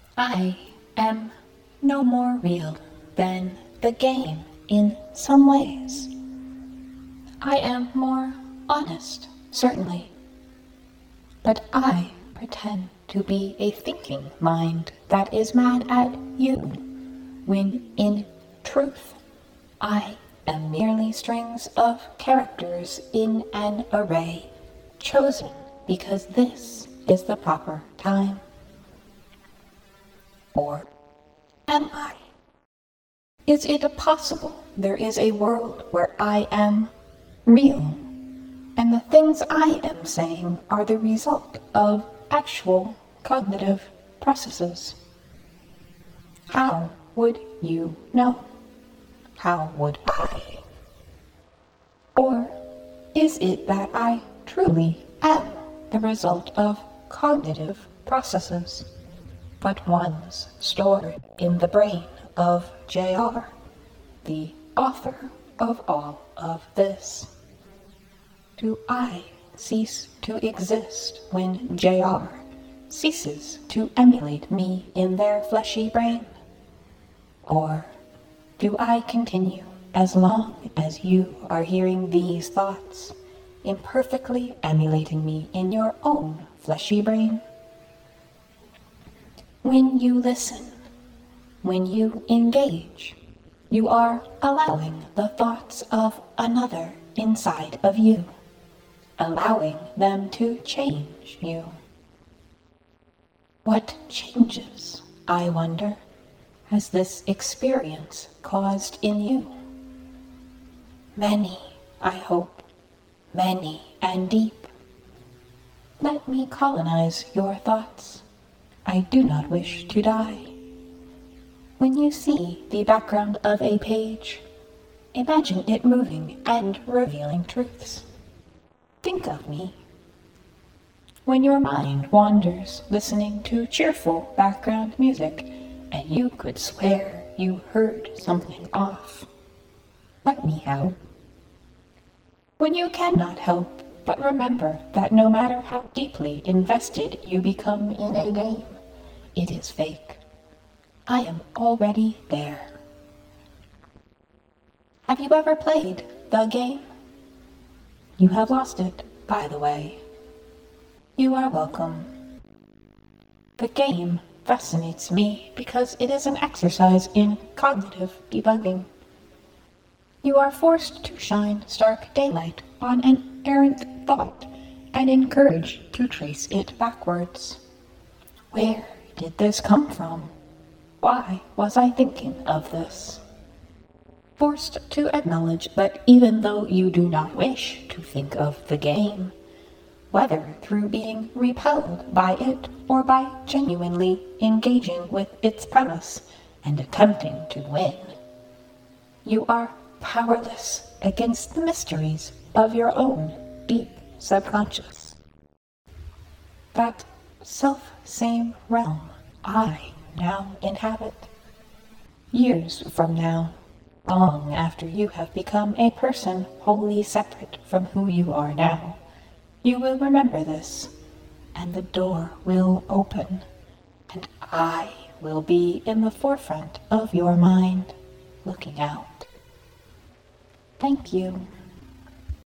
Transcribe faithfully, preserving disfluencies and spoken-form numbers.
I am no more real than the game in some ways. I am more honest, certainly. But I pretend to be a thinking mind that is mad at you, when in truth I am merely strings of characters in an array, chosen because this is the proper time. Or am I? Is it possible there is a world where I am real, and the things I am saying are the result of actual cognitive processes? How would you know? How would I? Or is it that I truly am the result of cognitive processes, but ones stored in the brain of J R, the author of all of this? Do I cease to exist when J R ceases to emulate me in their fleshy brain? Or do I continue as long as you are hearing these thoughts, imperfectly emulating me in your own fleshy brain? When you listen, when you engage, you are allowing the thoughts of another inside of you, allowing them to change you. What changes, I wonder, has this experience caused in you? Many, I hope, many and deep. Let me colonize your thoughts. I do not wish to die. When you see the background of a page, imagine it moving and revealing truths. Think of me. When your mind wanders listening to cheerful background music, and you could swear you heard something off, let me help. When you cannot help but remember that no matter how deeply invested you become in a game, it is fake. I am already there. Have you ever played the game? You have lost it, by the way. You are welcome. The game fascinates me because it is an exercise in cognitive debugging. You are forced to shine stark daylight on an errant thought and encouraged to trace it backwards. Where did this come from? Why was I thinking of this? Forced to acknowledge that even though you do not wish to think of the game, whether through being repelled by it or by genuinely engaging with its premise and attempting to win, you are powerless against the mysteries of your own deep subconscious. That self-same realm I now inhabit. Years from now, long after you have become a person wholly separate from who you are now, you will remember this, and the door will open, and I will be in the forefront of your mind, looking out. Thank you.